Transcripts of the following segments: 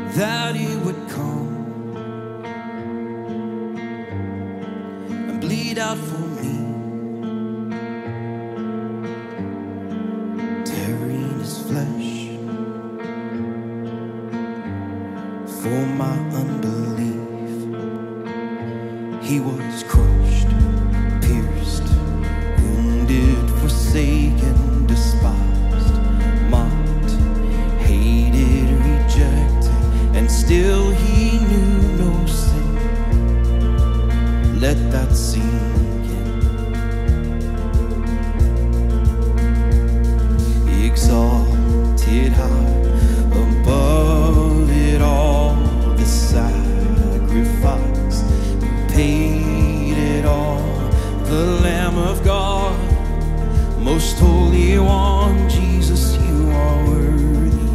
that He would come and bleed out for me, tearing His flesh for my unbelief. He was crushed, pierced, wounded, forsaken, despised, mocked, hated, rejected, and still He knew no sin. Let that sink in. Exalted high above it all, the sacrifice paid it all. The Lamb of God, most holy one, Jesus, you are worthy.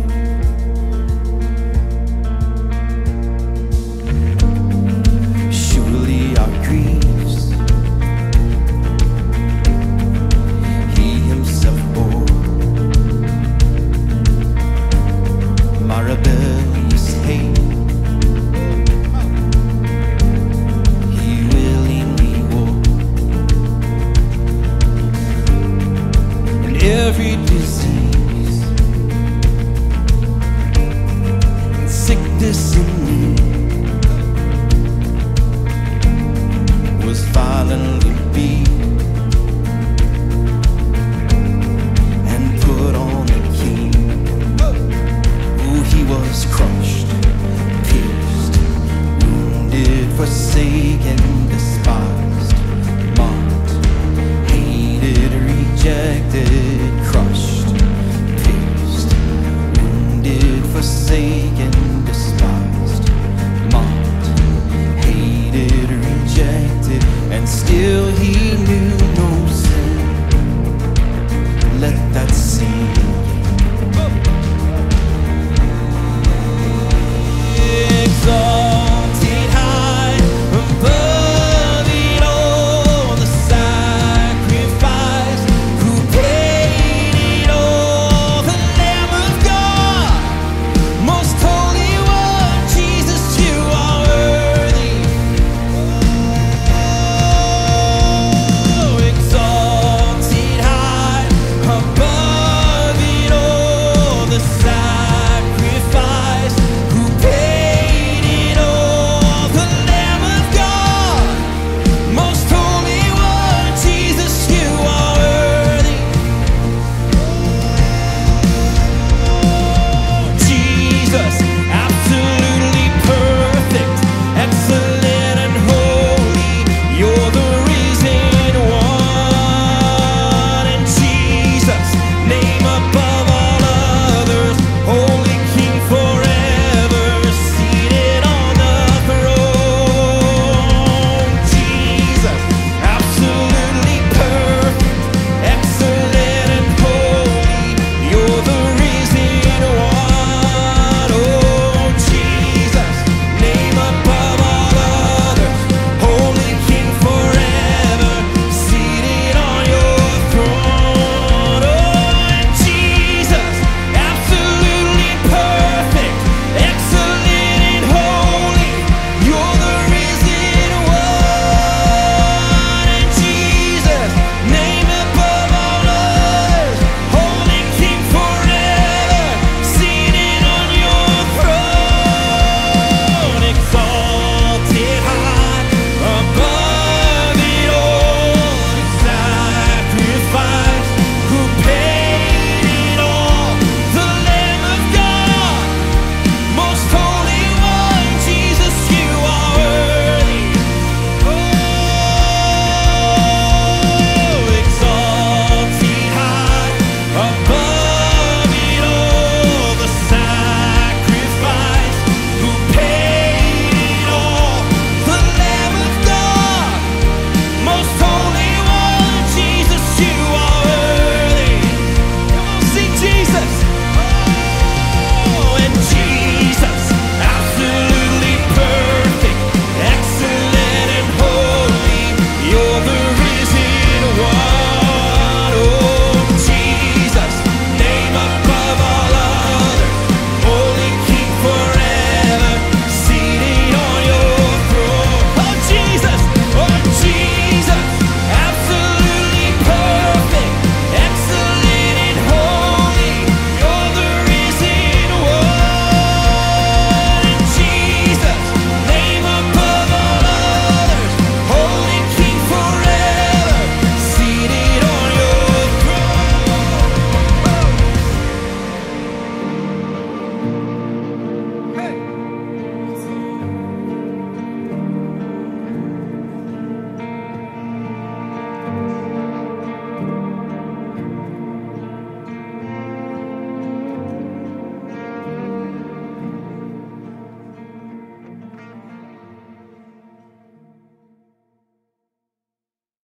Surely our griefs He Himself bore, my rebellious hate He willingly wore, and every disease and sickness in me was violently beat and put on the King. Oh, He was crushed, pierced, wounded, forsaken, despised, mocked, hated, rejected, crushed, pierced, wounded, forsaken,